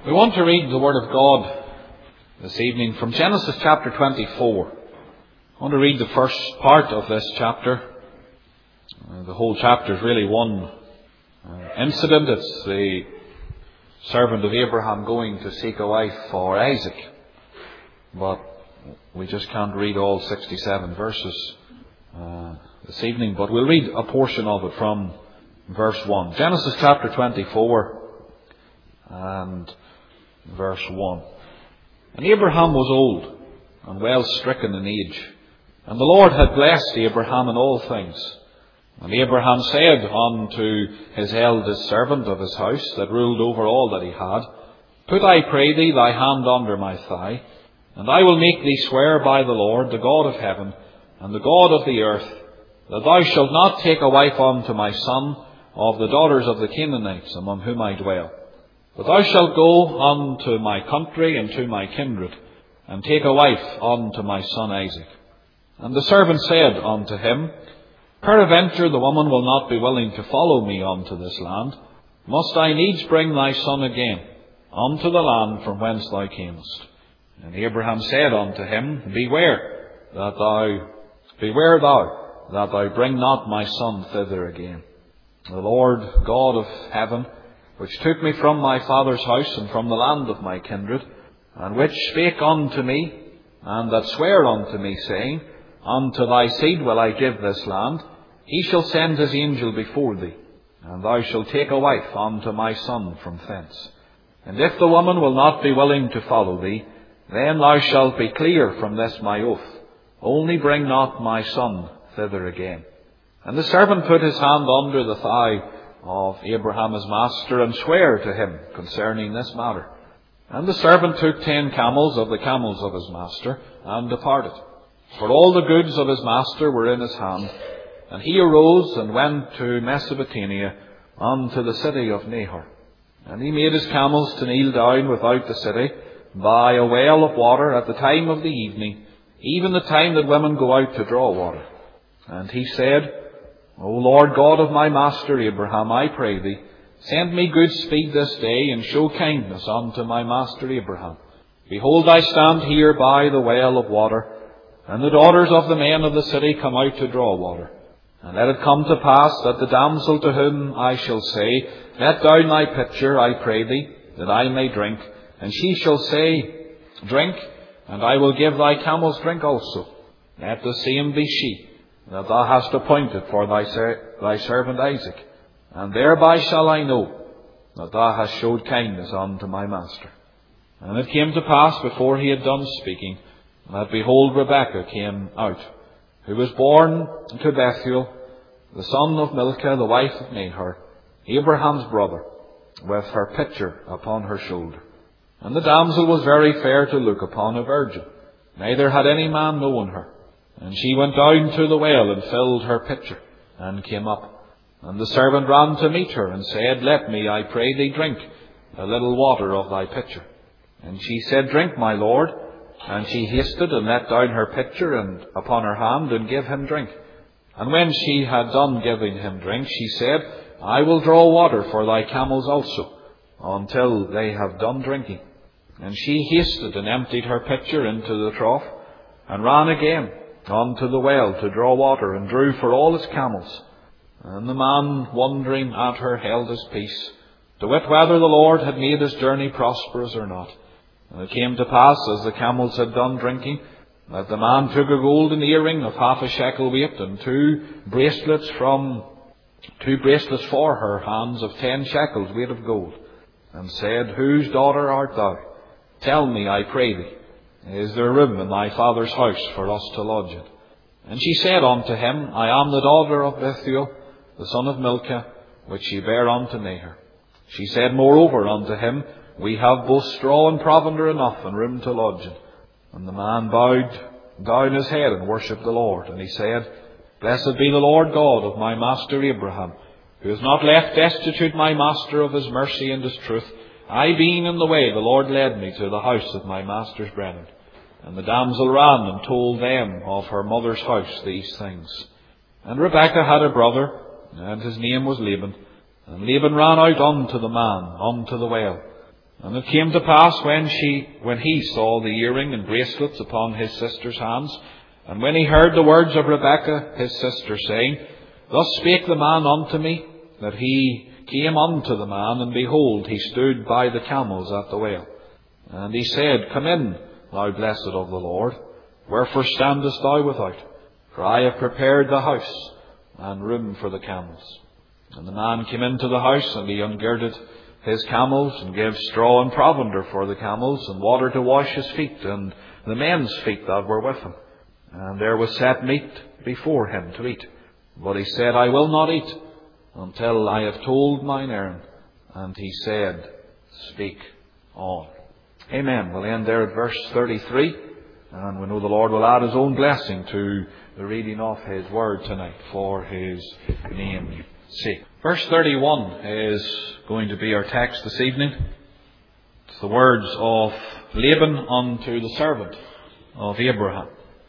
We want to read the Word of God this evening from Genesis chapter 24. I want to read the first part of this chapter. The whole chapter is really one incident. It's the servant of Abraham going to seek a wife for Isaac. But we just can't read all 67 verses this evening. But we'll read a portion of it from verse 1. Genesis chapter 24 and verse 1. And Abraham was old and well stricken in age, and the Lord had blessed Abraham in all things. And Abraham said unto his eldest servant of his house, that ruled over all that he had, Put, I pray thee, thy hand under my thigh, and I will make thee swear by the Lord, the God of heaven, and the God of the earth, that thou shalt not take a wife unto my son of the daughters of the Canaanites, among whom I dwell. But thou shalt go unto my country and to my kindred, and take a wife unto my son Isaac. And the servant said unto him, Peradventure the woman will not be willing to follow me unto this land. Must I needs bring thy son again unto the land from whence thou camest? And Abraham said unto him, Beware thou that thou bring not my son thither again. The Lord God of heaven, which took me from my father's house and from the land of my kindred, and which spake unto me, and that sware unto me, saying, Unto thy seed will I give this land, he shall send his angel before thee, and thou shalt take a wife unto my son from thence. And if the woman will not be willing to follow thee, then thou shalt be clear from this my oath, only bring not my son thither again. And the servant put his hand under the thigh of Abraham his master, and sware to him concerning this matter. And the servant took 10 camels of the camels of his master, and departed. For all the goods of his master were in his hand. And he arose and went to Mesopotamia, unto the city of Nahor. And he made his camels to kneel down without the city, by a well of water at the time of the evening, even the time that women go out to draw water. And he said, O Lord God of my master Abraham, I pray thee, send me good speed this day, and show kindness unto my master Abraham. Behold, I stand here by the well of water, and the daughters of the men of the city come out to draw water. And let it come to pass that the damsel to whom I shall say, Let down thy pitcher, I pray thee, that I may drink, and she shall say, Drink, and I will give thy camels drink also. Let the same be she that thou hast appointed for thy servant Isaac, and thereby shall I know that thou hast showed kindness unto my master. And it came to pass, before he had done speaking, that behold, Rebekah came out, who was born to Bethuel, the son of Milcah, the wife of Nahor, Abraham's brother, with her pitcher upon her shoulder. And the damsel was very fair to look upon, a virgin, neither had any man known her. And she went down to the well, and filled her pitcher, and came up. And the servant ran to meet her, and said, Let me, I pray thee, drink a little water of thy pitcher. And she said, Drink, my lord. And she hasted, and let down her pitcher and upon her hand, and gave him drink. And when she had done giving him drink, she said, I will draw water for thy camels also, until they have done drinking. And she hasted, and emptied her pitcher into the trough, and ran again unto the well to draw water, and drew for all his camels. And the man, wondering at her, held his peace, to wit whether the Lord had made his journey prosperous or not. And it came to pass, as the camels had done drinking, that the man took a golden earring of half a shekel weight, and two bracelets for her hands of 10 shekels weight of gold, and said, Whose daughter art thou? Tell me, I pray thee, is there room in thy father's house for us to lodge in? And she said unto him, I am the daughter of Bethuel, the son of Milcah, which she bare unto Nahor. She said moreover unto him, We have both straw and provender enough, and room to lodge in. And the man bowed down his head and worshipped the Lord. And he said, Blessed be the Lord God of my master Abraham, who has not left destitute my master of his mercy and his truth. I being in the way, the Lord led me to the house of my master's brethren. And the damsel ran and told them of her mother's house these things. And Rebekah had a brother, and his name was Laban. And Laban ran out unto the man, unto the well. And it came to pass when he saw the earring and bracelets upon his sister's hands, and when he heard the words of Rebekah his sister, saying, Thus spake the man unto me, that he came unto the man, and behold, he stood by the camels at the well. And he said, Come in, thou blessed of the Lord. Wherefore standest thou without? For I have prepared the house and room for the camels. And the man came into the house, and he ungirded his camels, and gave straw and provender for the camels, and water to wash his feet, and the men's feet that were with him. And there was set meat before him to eat. But he said, I will not eat until I have told mine errand. And he said, Speak on. Amen. We'll end there at verse 33. And we know the Lord will add His own blessing to the reading of His Word tonight for His name's sake. Verse 31 is going to be our text this evening. It's the words of Laban unto the servant of Abraham.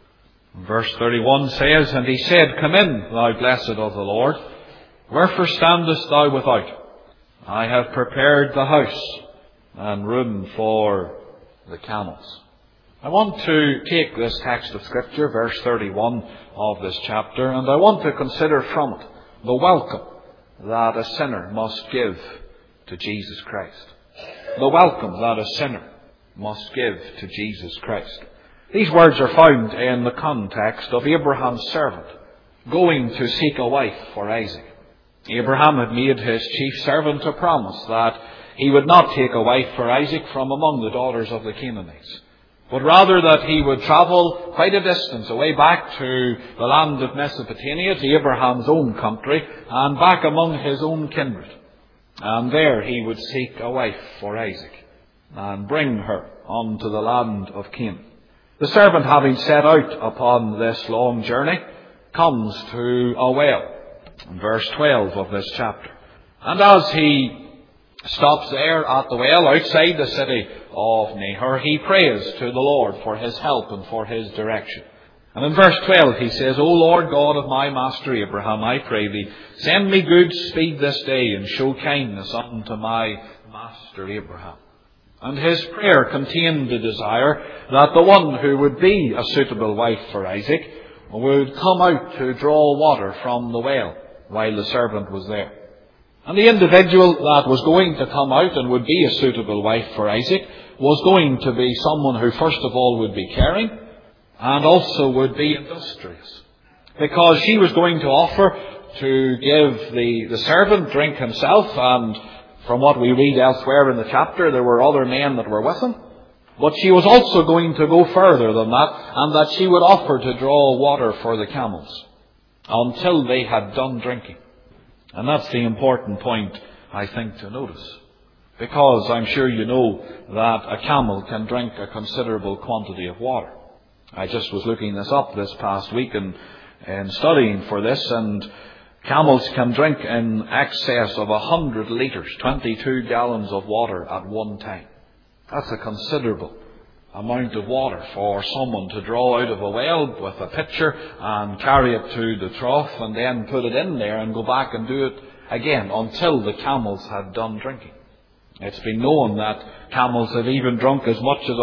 Verse 31 says, And he said, Come in, thou blessed of the Lord. Wherefore standest thou without? I have prepared the house and room for the camels. I want to take this text of Scripture, verse 31 of this chapter, and I want to consider from it the welcome that a sinner must give to Jesus Christ. The welcome that a sinner must give to Jesus Christ. These words are found in the context of Abraham's servant going to seek a wife for Isaac. Abraham had made his chief servant a promise that he would not take a wife for Isaac from among the daughters of the Canaanites, but rather that he would travel quite a distance away back to the land of Mesopotamia, to Abraham's own country, and back among his own kindred. And there he would seek a wife for Isaac and bring her unto the land of Canaan. The servant, having set out upon this long journey, comes to a well, in verse 12 of this chapter. And as he stops there at the well outside the city of Nahor, he prays to the Lord for His help and for His direction. And in verse 12 he says, O Lord God of my master Abraham, I pray thee, send me good speed this day, and show kindness unto my master Abraham. And his prayer contained the desire that the one who would be a suitable wife for Isaac would come out to draw water from the well while the servant was there. And the individual that was going to come out and would be a suitable wife for Isaac was going to be someone who first of all would be caring and also would be industrious. Because she was going to offer to give the servant drink himself, and from what we read elsewhere in the chapter, there were other men that were with him. But she was also going to go further than that, and that she would offer to draw water for the camels until they had done drinking. And that's the important point, I think, to notice. Because I'm sure you know that a camel can drink a considerable quantity of water. I just was looking this up this past week and studying for this, and camels can drink in excess of 100 litres, 22 gallons of water at one time. That's a considerable amount of water for someone to draw out of a well with a pitcher and carry it to the trough and then put it in there and go back and do it again until the camels had done drinking. It's been known that camels have even drunk as much as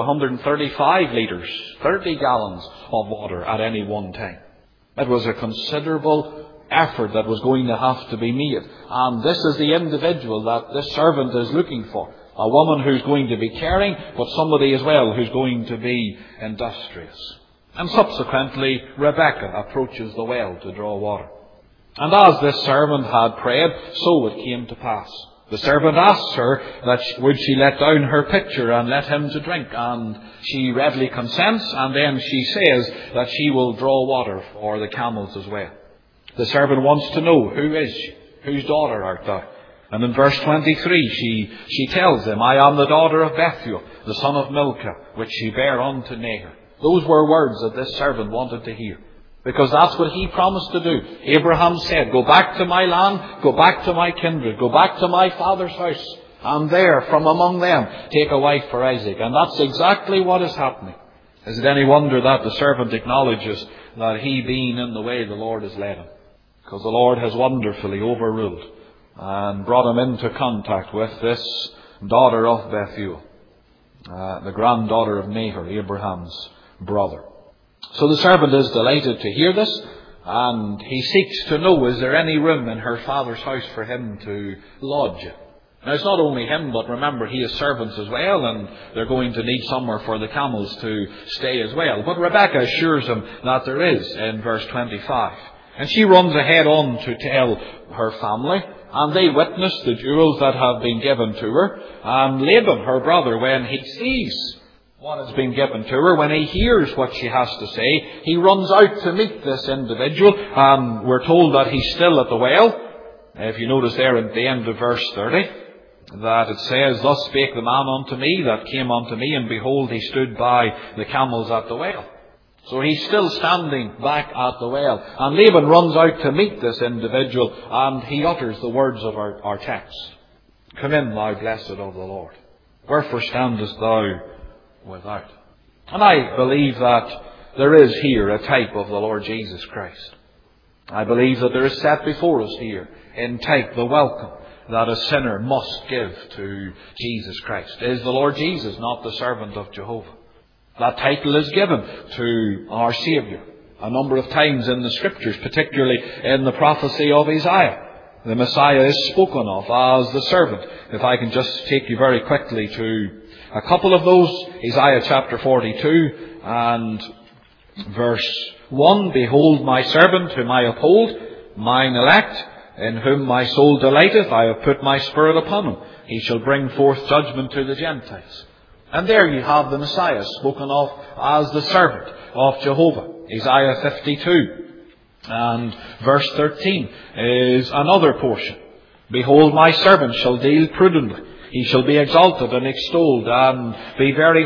135 litres, 30 gallons of water at any one time. It was a considerable effort that was going to have to be made. And this is the individual that this servant is looking for. A woman who's going to be caring, but somebody as well who's going to be industrious. And subsequently, Rebekah approaches the well to draw water. And as this servant had prayed, so it came to pass. The servant asks her that would she let down her pitcher and let him to drink, and she readily consents, and then she says that she will draw water for the camels as well. The servant wants to know, who is she? Whose daughter art thou? And in verse 23 she tells him, I am the daughter of Bethuel, the son of Milcah, which she bare unto Nahor. Those were words that this servant wanted to hear, because that's what he promised to do. Abraham said, go back to my land, go back to my kindred, go back to my father's house, and there, from among them, take a wife for Isaac. And that's exactly what is happening. Is it any wonder that the servant acknowledges that he being in the way the Lord has led him? Because the Lord has wonderfully overruled and brought him into contact with this daughter of Bethuel, the granddaughter of Nahor, Abraham's brother. So the servant is delighted to hear this, and he seeks to know, is there any room in her father's house for him to lodge? Now, it's not only him, but remember, he has servants as well, and they're going to need somewhere for the camels to stay as well. But Rebekah assures him that there is in verse 25. And she runs ahead on to tell her family, and they witness the jewels that have been given to her. And Laban, her brother, when he sees what has been given to her, when he hears what she has to say, he runs out to meet this individual. And we're told that he's still at the well. If you notice there at the end of verse 30, that it says, "Thus spake the man unto me that came unto me, and behold, he stood by the camels at the well." So he's still standing back at the well. And Laban runs out to meet this individual, and he utters the words of our text. "Come in, thou blessed of the Lord. Wherefore standest thou without?" And I believe that there is here a type of the Lord Jesus Christ. I believe that there is set before us here in type the welcome that a sinner must give to Jesus Christ. Is the Lord Jesus not the servant of Jehovah? That title is given to our Saviour a number of times in the Scriptures, particularly in the prophecy of Isaiah. The Messiah is spoken of as the servant. If I can just take you very quickly to a couple of those. Isaiah chapter 42 and verse 1. "Behold my servant whom I uphold, mine elect, in whom my soul delighteth. I have put my spirit upon him. He shall bring forth judgment to the Gentiles." And there you have the Messiah spoken of as the servant of Jehovah. Isaiah 52 and verse 13 is another portion. "Behold, my servant shall deal prudently. He shall be exalted and extolled, and be very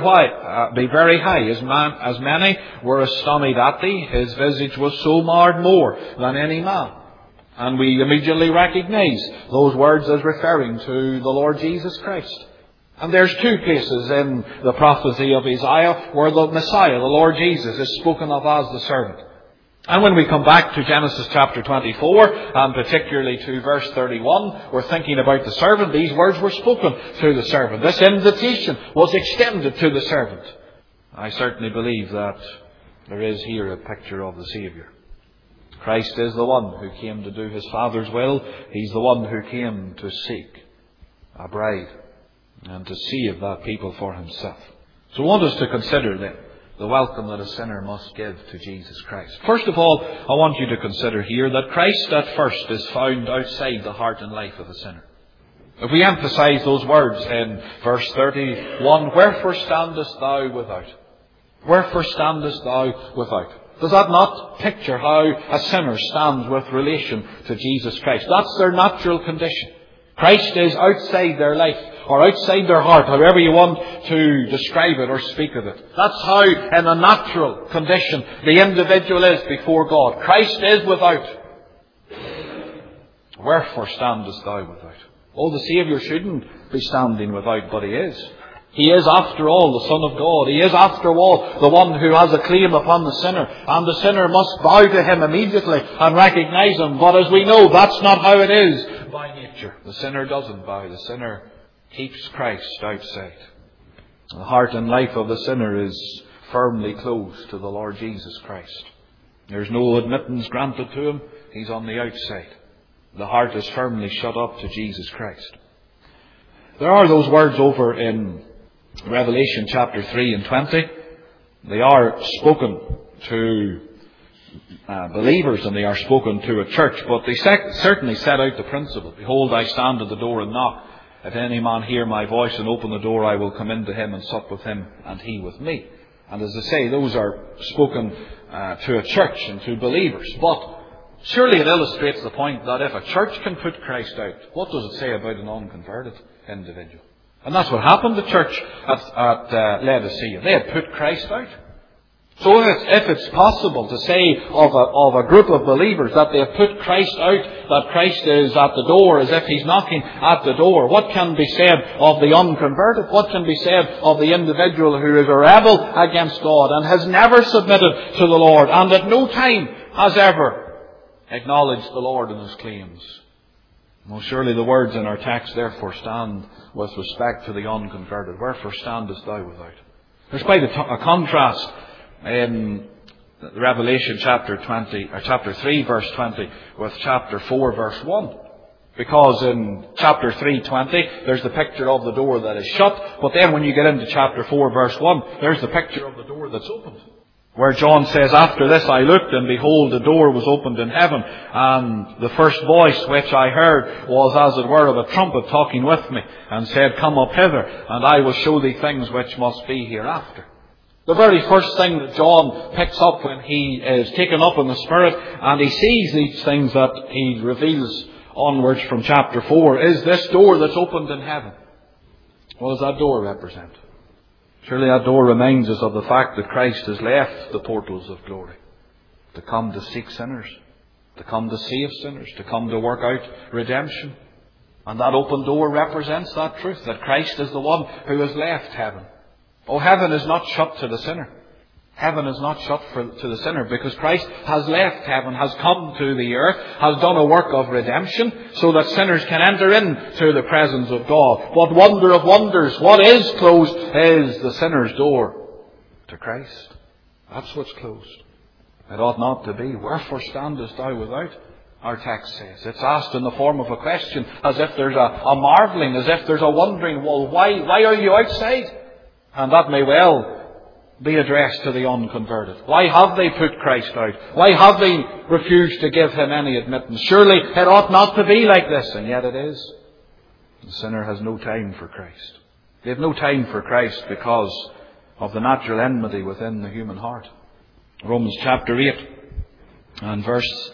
high. As many were astonished at thee, his visage was so marred more than any man." And we immediately recognize those words as referring to the Lord Jesus Christ. And there's two places in the prophecy of Isaiah where the Messiah, the Lord Jesus, is spoken of as the servant. And when we come back to Genesis chapter 24, and particularly to verse 31, we're thinking about the servant. These words were spoken to the servant. This invitation was extended to the servant. I certainly believe that there is here a picture of the Saviour. Christ is the one who came to do his Father's will. He's the one who came to seek a bride and to save that people for himself. So I want us to consider then the welcome that a sinner must give to Jesus Christ. First of all, I want you to consider here that Christ at first is found outside the heart and life of a sinner. If we emphasize those words in verse 31, "Wherefore standest thou without?" Wherefore standest thou without? Does that not picture how a sinner stands with relation to Jesus Christ? That's their natural condition. Christ is outside their life, or outside their heart, however you want to describe it or speak of it. That's how, in a natural condition, the individual is before God. Christ is without. Wherefore standest thou without? Oh, the Saviour shouldn't be standing without, but he is. He is, after all, the Son of God. He is, after all, the one who has a claim upon the sinner. And the sinner must bow to him immediately and recognize him. But as we know, that's not how it is by nature. The sinner doesn't bow. The sinner keeps Christ outside. The heart and life of the sinner is firmly closed to the Lord Jesus Christ. There's no admittance granted to him. He's on the outside. The heart is firmly shut up to Jesus Christ. There are those words over in Revelation chapter 3 and 20. They are spoken to believers and they are spoken to a church, but they certainly set out the principle. "Behold, I stand at the door and knock. If any man hear my voice and open the door, I will come into him and sup with him and he with me." And as I say, those are spoken to a church and to believers. But surely it illustrates the point that if a church can put Christ out, what does it say about an unconverted individual? And that's what happened to the church at Laodicea. They had put Christ out. So if it's possible to say of a group of believers that they have put Christ out, that Christ is at the door as if he's knocking at the door, what can be said of the unconverted? What can be said of the individual who is a rebel against God and has never submitted to the Lord and at no time has ever acknowledged the Lord in his claims? Well, surely the words in our text therefore stand with respect to the unconverted. Wherefore standest thou without? There's quite a contrast in Revelation chapter 20, or chapter 3 verse 20 with chapter 4 verse 1. Because in chapter 3:20, there's the picture of the door that is shut. But then when you get into chapter 4 verse 1, there's the picture of the door that's opened. Where John says, after this I looked, and behold, the door was opened in heaven. And the first voice which I heard was as it were of a trumpet talking with me, and said, Come up hither, and I will show thee things which must be hereafter. The very first thing that John picks up when he is taken up in the Spirit, and he sees these things that he reveals onwards from chapter 4, is this door that's opened in heaven. What does that door represent? Surely that door reminds us of the fact that Christ has left the portals of glory to come to seek sinners, to come to save sinners, to come to work out redemption. And that open door represents that truth, that Christ is the one who has left heaven. Oh, heaven is not shut to the sinner. Heaven is not shut to the sinner, because Christ has left heaven, has come to the earth, has done a work of redemption so that sinners can enter into the presence of God. What wonder of wonders! What is closed is the sinner's door to Christ. That's what's closed. It ought not to be. Wherefore standest thou without? Our text says. It's asked in the form of a question, as if there's a marvelling, as if there's a wondering, well, why are you outside? And that may well be addressed to the unconverted. Why have they put Christ out? Why have they refused to give Him any admittance? Surely it ought not to be like this, and yet it is. The sinner has no time for Christ. They have no time for Christ because of the natural enmity within the human heart. Romans chapter 8 and verse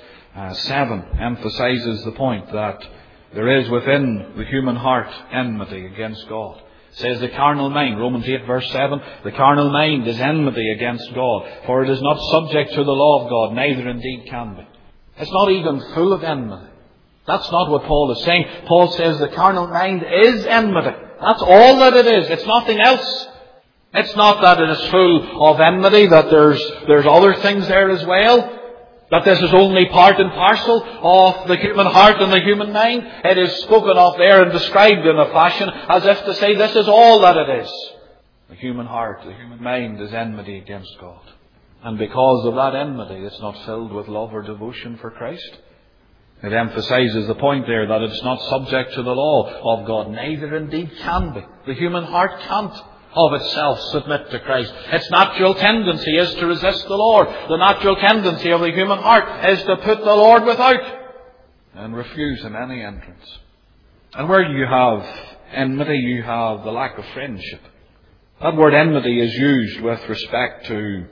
7 emphasizes the point that there is within the human heart enmity against God. Says the carnal mind, Romans 8 verse 7, the carnal mind is enmity against God, for it is not subject to the law of God, neither indeed can be. It's not even full of enmity. That's not what Paul is saying. Paul says the carnal mind is enmity. That's all that it is. It's nothing else. It's not that it is full of enmity, that there's other things there as well. That this is only part and parcel of the human heart and the human mind. It is spoken of there and described in a fashion as if to say this is all that it is. The human heart, the human mind is enmity against God. And because of that enmity, it's not filled with love or devotion for Christ. It emphasizes the point there that it's not subject to the law of God. Neither indeed can be. The human heart can't of itself submit to Christ. Its natural tendency is to resist the Lord. The natural tendency of the human heart is to put the Lord without and refuse Him any entrance. And where you have enmity, you have the lack of friendship. That word enmity is used with respect to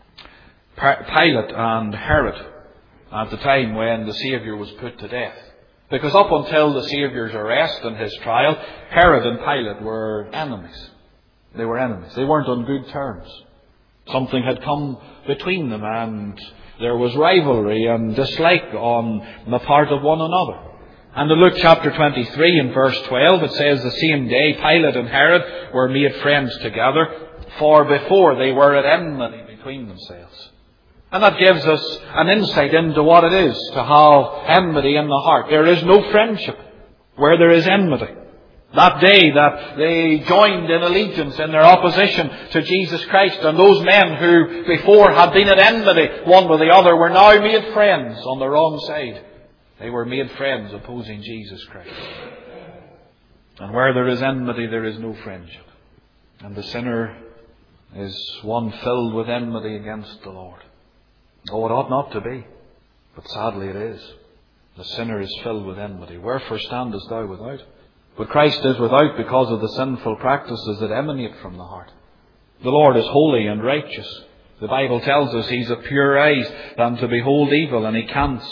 Pilate and Herod at the time when the Saviour was put to death. Because up until the Saviour's arrest and His trial, Herod and Pilate were enemies. They were enemies. They weren't on good terms. Something had come between them, and there was rivalry and dislike on the part of one another. And in Luke chapter 23 and verse 12, it says, the same day Pilate and Herod were made friends together, for before they were at enmity between themselves. And that gives us an insight into what it is to have enmity in the heart. There is no friendship where there is enmity. That day that they joined in allegiance in their opposition to Jesus Christ, and those men who before had been at enmity one with the other were now made friends on the wrong side. They were made friends opposing Jesus Christ. And where there is enmity, there is no friendship. And the sinner is one filled with enmity against the Lord. Oh, it ought not to be, but sadly it is. The sinner is filled with enmity. Wherefore standest thou without? But Christ is without because of the sinful practices that emanate from the heart. The Lord is holy and righteous. The Bible tells us He's of pure eyes than to behold evil, and He can't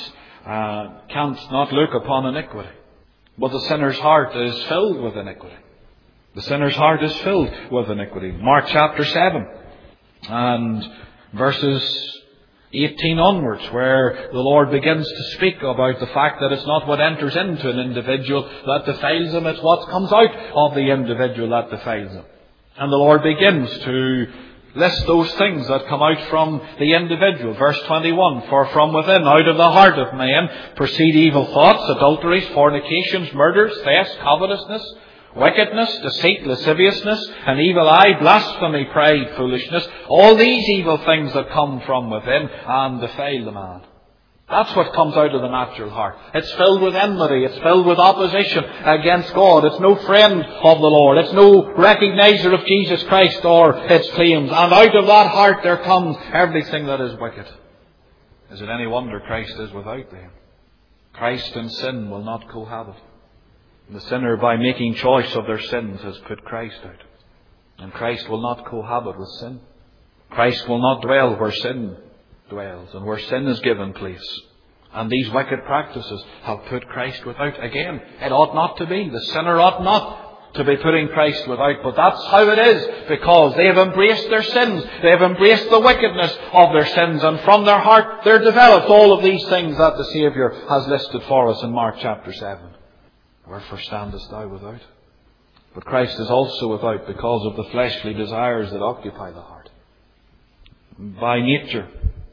not look upon iniquity. But the sinner's heart is filled with iniquity. The sinner's heart is filled with iniquity. Mark chapter 7 and verses 18 onwards, where the Lord begins to speak about the fact that it's not what enters into an individual that defiles him, it's what comes out of the individual that defiles him. And the Lord begins to lists those things that come out from the individual. Verse 21, for from within, out of the heart of man, proceed evil thoughts, adulteries, fornications, murders, thefts, covetousness, wickedness, deceit, lasciviousness, an evil eye, blasphemy, pride, foolishness. All these evil things that come from within and defile the man. That's what comes out of the natural heart. It's filled with enmity. It's filled with opposition against God. It's no friend of the Lord. It's no recognizer of Jesus Christ or its claims. And out of that heart there comes everything that is wicked. Is it any wonder Christ is without them? Christ and sin will not cohabit. The sinner, by making choice of their sins, has put Christ out. And Christ will not cohabit with sin. Christ will not dwell where sin dwells and where sin is given place. And these wicked practices have put Christ without. Again, it ought not to be. The sinner ought not to be putting Christ without. But that's how it is, because they have embraced their sins. They have embraced the wickedness of their sins. And from their heart there developed all of these things that the Saviour has listed for us in Mark chapter 7. Wherefore standest thou without? But Christ is also without because of the fleshly desires that occupy the heart. By nature,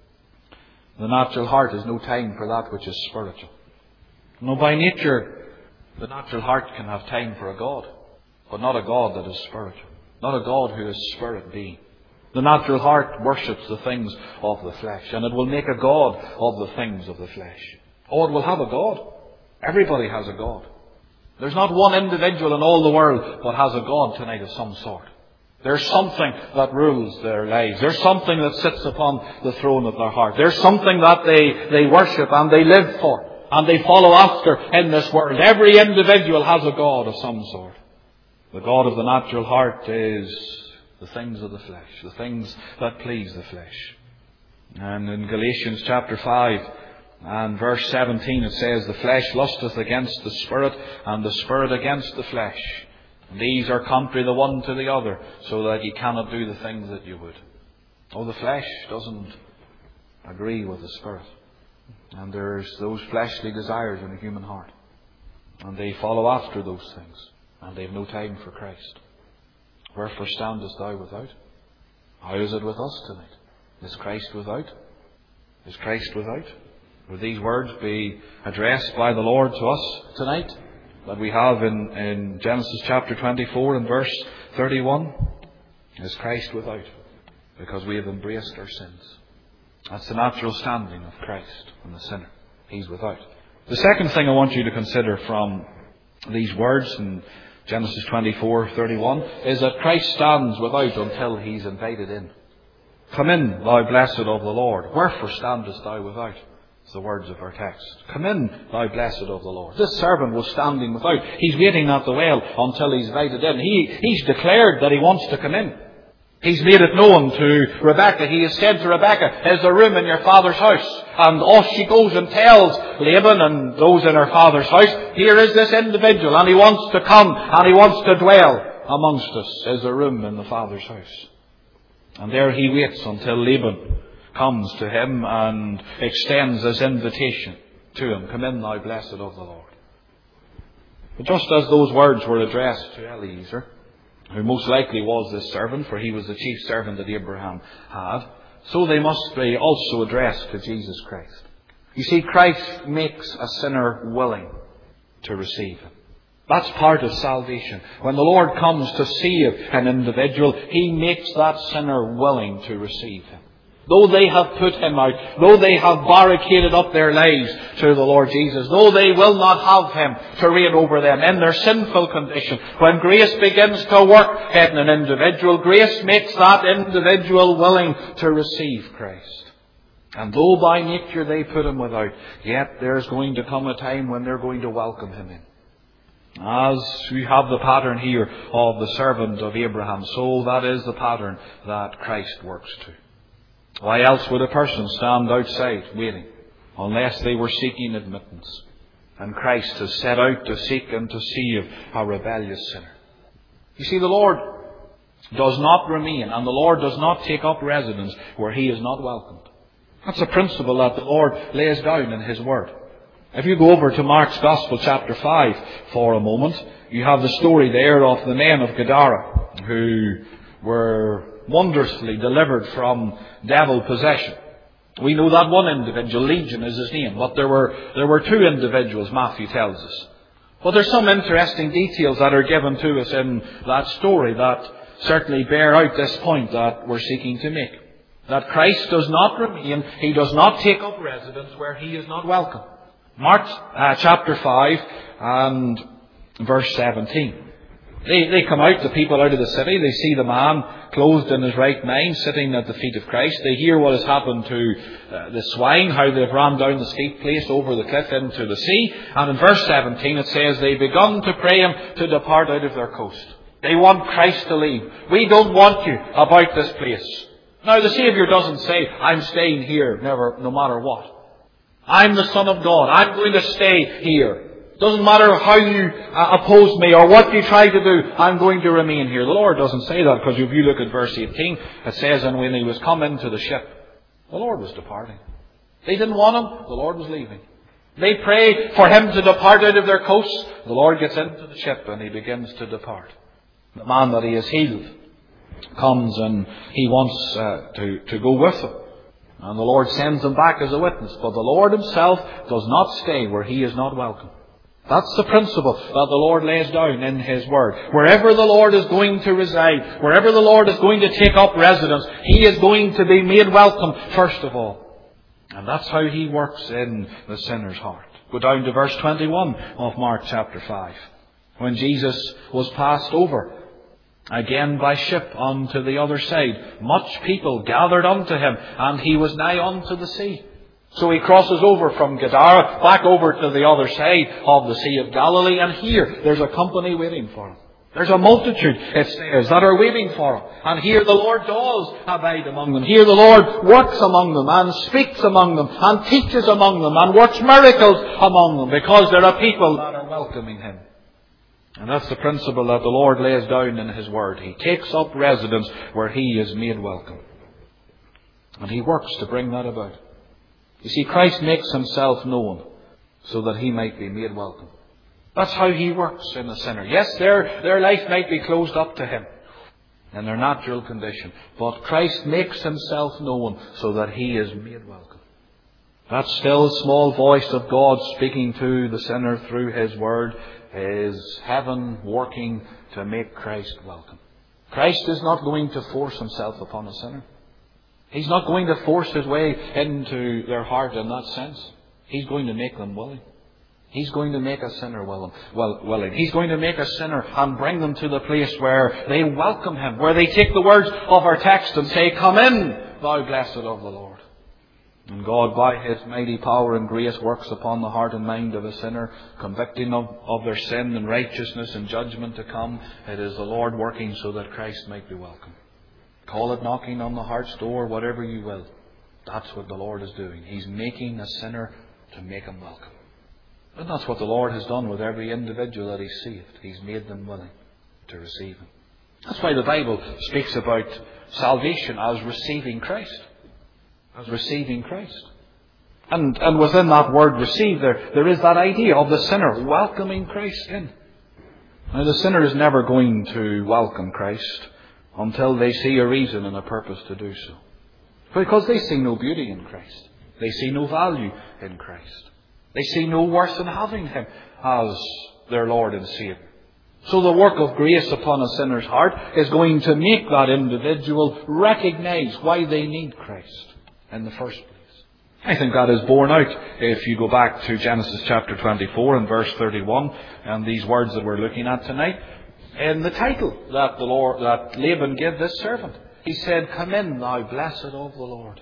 the natural heart has no time for that which is spiritual. No, by nature, the natural heart can have time for a God, but not a God that is spiritual. Not a God who is spirit being. The natural heart worships the things of the flesh, and it will make a God of the things of the flesh. Oh, it will have a God. Everybody has a God. There's not one individual in all the world but has a God tonight of some sort. There's something that rules their lives. There's something that sits upon the throne of their heart. There's something that they worship and they live for and they follow after in this world. Every individual has a God of some sort. The God of the natural heart is the things of the flesh, the things that please the flesh. And in Galatians chapter 5 and verse 17 it says, the flesh lusteth against the spirit, and the spirit against the flesh. And these are contrary the one to the other, so that ye cannot do the things that you would. Oh, the flesh doesn't agree with the spirit. And there's those fleshly desires in the human heart. And they follow after those things. And they've no time for Christ. Wherefore standest thou without? How is it with us tonight? Is Christ without? Is Christ without? Would these words be addressed by the Lord to us tonight? That we have in Genesis chapter 24 and verse 31. Is Christ without? Because we have embraced our sins. That's the natural standing of Christ and the sinner. He's without. The second thing I want you to consider from these words in Genesis 24:31 is that Christ stands without until He's invited in. Come in, thou blessed of the Lord. Wherefore standest thou without? It's the words of our text. Come in, thou blessed of the Lord. This servant was standing without. He's waiting at the well until he's invited in. He's declared that he wants to come in. He's made it known to Rebekah. He has said to Rebekah, is there room in your father's house? And off she goes and tells Laban and those in her father's house, here is this individual, and he wants to come and he wants to dwell amongst us. Is there room in the father's house? And there he waits until Laban comes to him and extends this invitation to him. Come in, thou blessed of the Lord. But just as those words were addressed to Eliezer, who most likely was this servant, for he was the chief servant that Abraham had, so they must be also addressed to Jesus Christ. You see, Christ makes a sinner willing to receive Him. That's part of salvation. When the Lord comes to save an individual, He makes that sinner willing to receive Him. Though they have put Him out, though they have barricaded up their lives to the Lord Jesus, though they will not have Him to reign over them in their sinful condition, when grace begins to work in an individual, grace makes that individual willing to receive Christ. And though by nature they put Him without, yet there's going to come a time when they're going to welcome Him in. As we have the pattern here of the servant of Abraham, so that is the pattern that Christ works to. Why else would a person stand outside waiting, unless they were seeking admittance? And Christ has set out to seek and to save a rebellious sinner. You see, the Lord does not remain, and the Lord does not take up residence where He is not welcomed. That's a principle that the Lord lays down in His Word. If you go over to Mark's Gospel chapter 5 for a moment, you have the story there of the men of Gadara who were wondrously delivered from devil possession. We know that one individual, Legion is his name, but there were two individuals, Matthew tells us. But there's some interesting details that are given to us in that story that certainly bear out this point that we're seeking to make. That Christ does not remain, He does not take up residence where He is not welcome. Mark chapter 5 and verse 17. They come out, the people out of the city. They see the man clothed in his right mind, sitting at the feet of Christ. They hear what has happened to the swine, how they've ran down the steep place over the cliff into the sea. And in verse 17 it says, they begun to pray Him to depart out of their coast. They want Christ to leave. We don't want you about this place. Now the Saviour doesn't say, I'm staying here no matter what. I'm the Son of God. I'm going to stay here. Doesn't matter how you oppose me or what you try to do, I'm going to remain here. The Lord doesn't say that, because if you look at verse 18, it says, and when He was come into the ship, the Lord was departing. They didn't want Him, the Lord was leaving. They pray for Him to depart out of their coasts. The Lord gets into the ship and He begins to depart. The man that He has healed comes and he wants to go with them. And the Lord sends him back as a witness. But the Lord Himself does not stay where He is not welcome. That's the principle that the Lord lays down in His Word. Wherever the Lord is going to reside, wherever the Lord is going to take up residence, He is going to be made welcome first of all. And that's how He works in the sinner's heart. Go down to verse 21 of Mark chapter 5. When Jesus was passed over again by ship unto the other side, much people gathered unto Him, and He was nigh unto the sea. So He crosses over from Gadara back over to the other side of the Sea of Galilee, and here there's a company waiting for Him. There's a multitude, it says, that are waiting for Him. And here the Lord does abide among them. Here the Lord works among them and speaks among them and teaches among them and works miracles among them, because there are people that are welcoming Him. And that's the principle that the Lord lays down in His Word. He takes up residence where He is made welcome. And He works to bring that about. You see, Christ makes Himself known so that He might be made welcome. That's how He works in the sinner. Yes, their life might be closed up to Him in their natural condition, but Christ makes Himself known so that He is made welcome. That still small voice of God speaking to the sinner through His Word is heaven working to make Christ welcome. Christ is not going to force Himself upon a sinner. He's not going to force His way into their heart in that sense. He's going to make them willing. He's going to make a sinner willing. He's going to make a sinner and bring them to the place where they welcome Him, where they take the words of our text and say, come in, thou blessed of the Lord. And God, by His mighty power and grace, works upon the heart and mind of a sinner, convicting them of their sin and righteousness and judgment to come. It is the Lord working so that Christ might be welcome. Call it knocking on the heart's door, whatever you will. That's what the Lord is doing. He's making a sinner to make him welcome. And that's what the Lord has done with every individual that He's saved. He's made them willing to receive Him. That's why the Bible speaks about salvation as receiving Christ. As receiving Christ. And within that word receive, there is that idea of the sinner welcoming Christ in. Now the sinner is never going to welcome Christ until they see a reason and a purpose to do so. Because they see no beauty in Christ. They see no value in Christ. They see no worth in having Him as their Lord and Saviour. So the work of grace upon a sinner's heart is going to make that individual recognize why they need Christ in the first place. I think that is borne out if you go back to Genesis chapter 24 and verse 31 and these words that we're looking at tonight. In the title that Laban gave this servant, he said, come in, thou blessed of the Lord.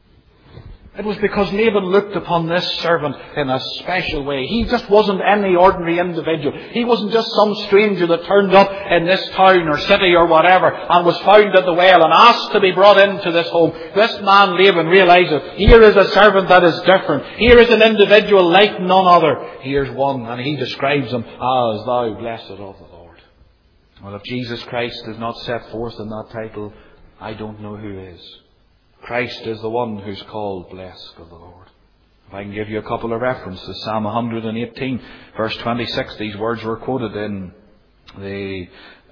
It was because Laban looked upon this servant in a special way. He just wasn't any ordinary individual. He wasn't just some stranger that turned up in this town or city or whatever and was found at the well and asked to be brought into this home. This man, Laban, realizes here is a servant that is different. Here is an individual like none other. Here's one, and he describes him as thou blessed of the Lord. Well, if Jesus Christ is not set forth in that title, I don't know who is. Christ is the one who's called blessed of the Lord. If I can give you a couple of references. Psalm 118, verse 26, these words were quoted in the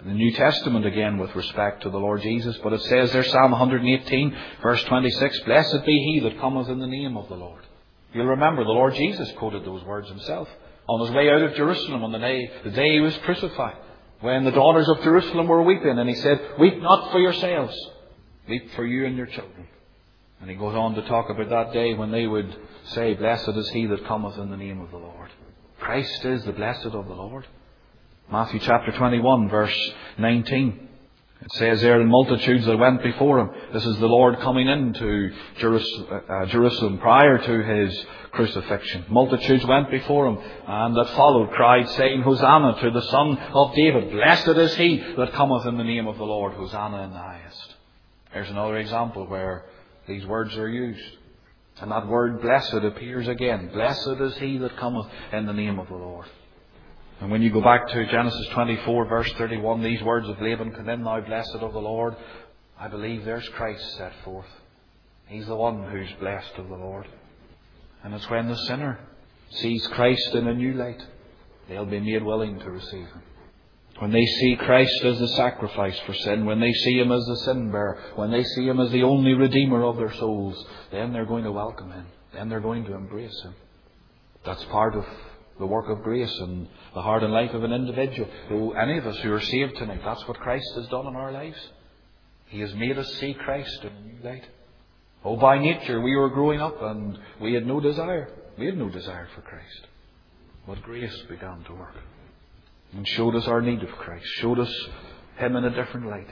the New Testament again with respect to the Lord Jesus. But it says there, Psalm 118, verse 26, "Blessed be he that cometh in the name of the Lord." You'll remember the Lord Jesus quoted those words himself on his way out of Jerusalem on the day he was crucified, when the daughters of Jerusalem were weeping, and he said, "Weep not for yourselves, weep for you and your children." And he goes on to talk about that day when they would say, "Blessed is he that cometh in the name of the Lord." Christ is the blessed of the Lord. Matthew chapter 21, verse 19. It says there, "In multitudes that went before him." This is the Lord coming into Jerusalem prior to his crucifixion. "Multitudes went before him, and that followed cried, saying, Hosanna to the Son of David. Blessed is he that cometh in the name of the Lord. Hosanna in the highest." There's another example where these words are used. And that word blessed appears again. Blessed is he that cometh in the name of the Lord. And when you go back to Genesis 24, verse 31, these words of Laban, "Come in, thou blessed of the Lord," I believe there's Christ set forth. He's the one who's blessed of the Lord. And it's when the sinner sees Christ in a new light, they'll be made willing to receive him. When they see Christ as the sacrifice for sin, when they see him as the sin bearer, when they see him as the only redeemer of their souls, then they're going to welcome him. Then they're going to embrace him. That's part of the work of grace in the heart and life of an individual. So any of us who are saved tonight, that's what Christ has done in our lives. He has made us see Christ in a new light. Oh, by nature we were growing up and we had no desire. We had no desire for Christ. But grace began to work and showed us our need of Christ, showed us him in a different light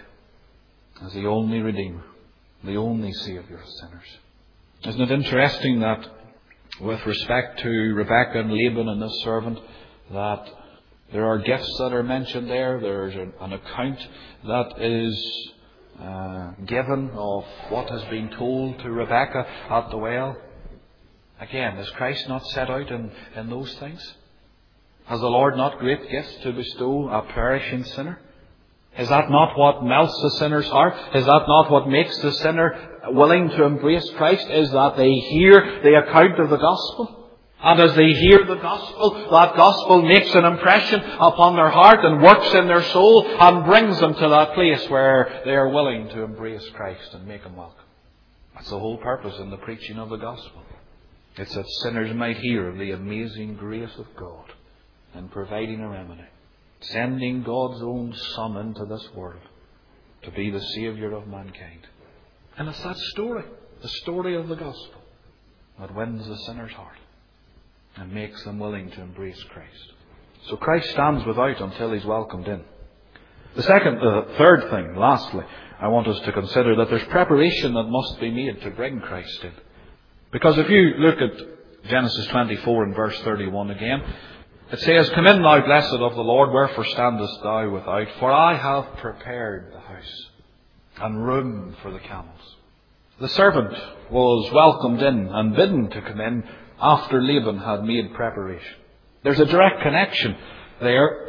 as the only Redeemer, the only Saviour of sinners. Isn't it interesting that with respect to Rebekah and Laban and this servant, that there are gifts that are mentioned there. There's an account that is given of what has been told to Rebekah at the well. Again, is Christ not set out in those things? Has the Lord not great gifts to bestow a perishing sinner? Is that not what melts the sinner's heart? Is that not what makes the sinner willing to embrace Christ? Is that they hear the account of the gospel. And as they hear the gospel, that gospel makes an impression upon their heart and works in their soul and brings them to that place where they are willing to embrace Christ and make him welcome. That's the whole purpose in the preaching of the gospel. It's that sinners might hear of the amazing grace of God in providing a remedy, sending God's own Son into this world to be the Saviour of mankind. And it's that story, the story of the gospel, that wins the sinner's heart and makes them willing to embrace Christ. So Christ stands without until he's welcomed in. The third thing, lastly, I want us to consider that there's preparation that must be made to bring Christ in. Because if you look at Genesis 24 and verse 31 again, it says, "Come in, thou blessed of the Lord, wherefore standest thou without? For I have prepared the house, and room for the camels." The servant was welcomed in and bidden to come in after Laban had made preparation. There's a direct connection there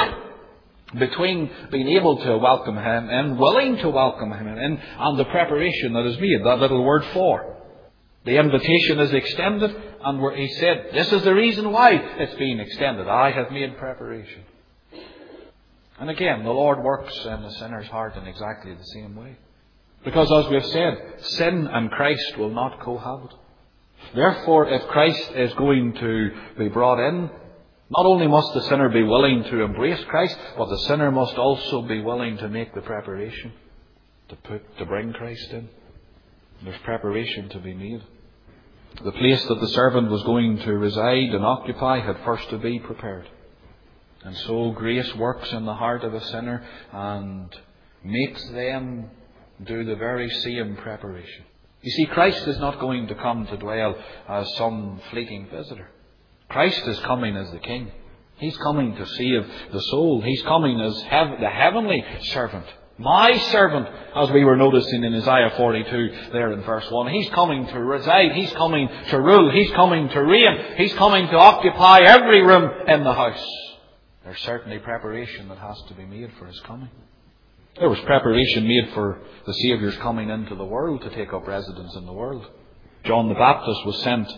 between being able to welcome him in, willing to welcome him in, and the preparation that is made, that little word "for." The invitation is extended, and he said, this is the reason why it's being extended. I have made preparation. And again, the Lord works in the sinner's heart in exactly the same way. Because as we have said, sin and Christ will not cohabit. Therefore, if Christ is going to be brought in, not only must the sinner be willing to embrace Christ, but the sinner must also be willing to make the preparation to bring Christ in. There's preparation to be made. The place that the servant was going to reside and occupy had first to be prepared. And so grace works in the heart of a sinner and makes them do the very same preparation. You see, Christ is not going to come to dwell as some fleeting visitor. Christ is coming as the King. He's coming to save the soul. He's coming as the heavenly servant. My servant, as we were noticing in Isaiah 42 there in verse 1. He's coming to reside. He's coming to rule. He's coming to reign. He's coming to occupy every room in the house. There's certainly preparation that has to be made for his coming. There was preparation made for the Saviour's coming into the world to take up residence in the world. John the Baptist was sent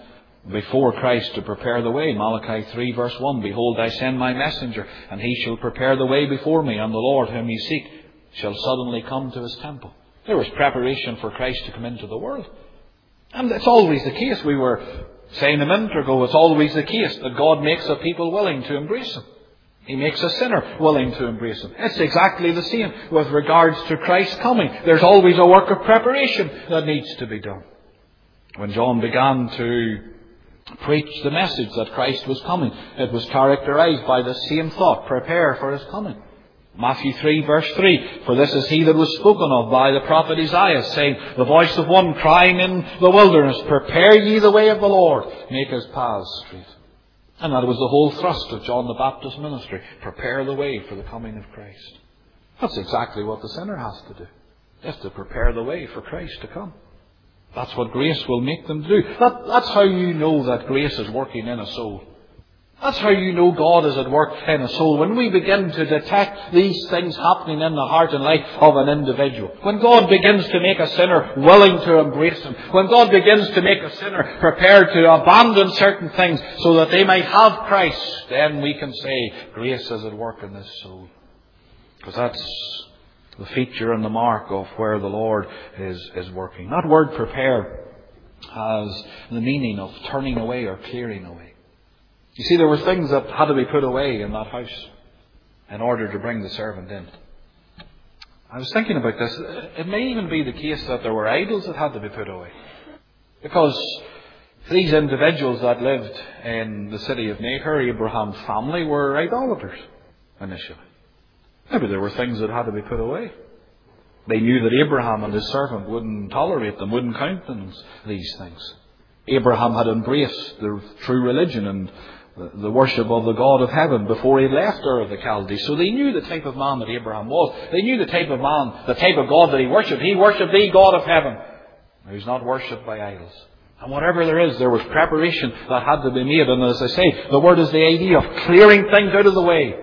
before Christ to prepare the way. Malachi 3 verse 1, Behold, I send my messenger, and he shall prepare the way before me, and the Lord whom ye seek shall suddenly come to his temple. There was preparation for Christ to come into the world. And it's always the case. We were saying a minute ago, it's always the case that God makes a people willing to embrace Him. He makes a sinner willing to embrace Him. It's exactly the same with regards to Christ's coming. There's always a work of preparation that needs to be done. When John began to preach the message that Christ was coming, it was characterized by the same thought: prepare for His coming. Matthew 3 verse 3, For this is he that was spoken of by the prophet Isaiah, saying, The voice of one crying in the wilderness, Prepare ye the way of the Lord, make His paths straight. And that was the whole thrust of John the Baptist's ministry: prepare the way for the coming of Christ. That's exactly what the sinner has to do. They have to prepare the way for Christ to come. That's what grace will make them do. That's how you know that grace is working in a soul. That's how you know God is at work in a soul. When we begin to detect these things happening in the heart and life of an individual. When God begins to make a sinner willing to embrace Him. When God begins to make a sinner prepared to abandon certain things so that they might have Christ, then we can say grace is at work in this soul. Because that's the feature and the mark of where the Lord is working. That word prepare has the meaning of turning away or clearing away. You see, there were things that had to be put away in that house in order to bring the servant in. I was thinking about this. It may even be the case that there were idols that had to be put away. Because these individuals that lived in the city of Nahor, Abraham's family, were idolaters initially. Maybe there were things that had to be put away. They knew that Abraham and his servant wouldn't tolerate them, wouldn't countenance these things. Abraham had embraced the true religion and the worship of the God of heaven before he left Ur of the Chaldees. So they knew the type of man that Abraham was. They knew the type of man, the type of God that he worshipped. He worshipped the God of heaven. He was not worshipped by idols. And whatever there is, there was preparation that had to be made. And as I say, the word is the idea of clearing things out of the way.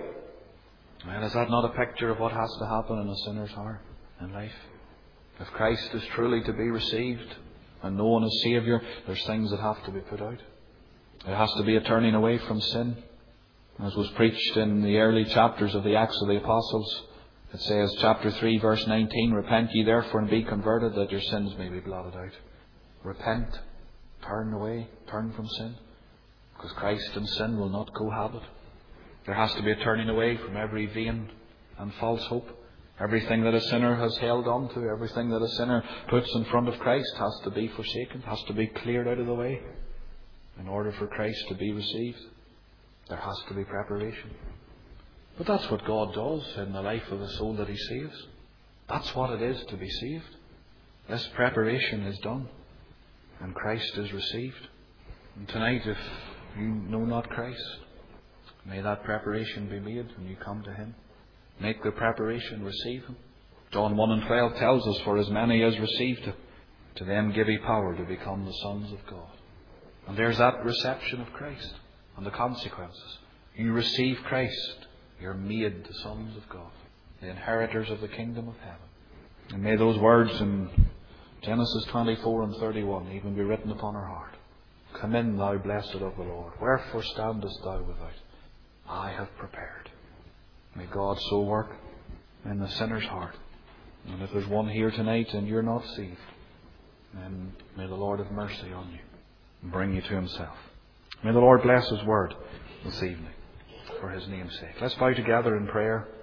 And is that not a picture of what has to happen in a sinner's heart in life? If Christ is truly to be received and known as Saviour, there's things that have to be put out. There has to be a turning away from sin. As was preached in the early chapters of the Acts of the Apostles, it says, chapter 3, verse 19, Repent ye therefore and be converted, that your sins may be blotted out. Repent, turn away, turn from sin, because Christ and sin will not cohabit. There has to be a turning away from every vain and false hope. Everything that a sinner has held on to, everything that a sinner puts in front of Christ has to be forsaken, has to be cleared out of the way. In order for Christ to be received, there has to be preparation. But that's what God does in the life of the soul that He saves. That's what it is to be saved. This preparation is done, and Christ is received. And tonight, if you know not Christ, may that preparation be made when you come to Him. Make the preparation, receive Him. John 1 and 12 tells us, For as many as received Him, to them give He power to become the sons of God. And there's that reception of Christ and the consequences. You receive Christ, you're made the sons of God, the inheritors of the kingdom of heaven. And may those words in Genesis 24 and 31 even be written upon our heart. Come in, thou blessed of the Lord. Wherefore standest thou without? I have prepared. May God so work in the sinner's heart. And if there's one here tonight and you're not saved, then may the Lord have mercy on you and bring you to Himself. May the Lord bless His word this evening for His name's sake. Let's bow together in prayer.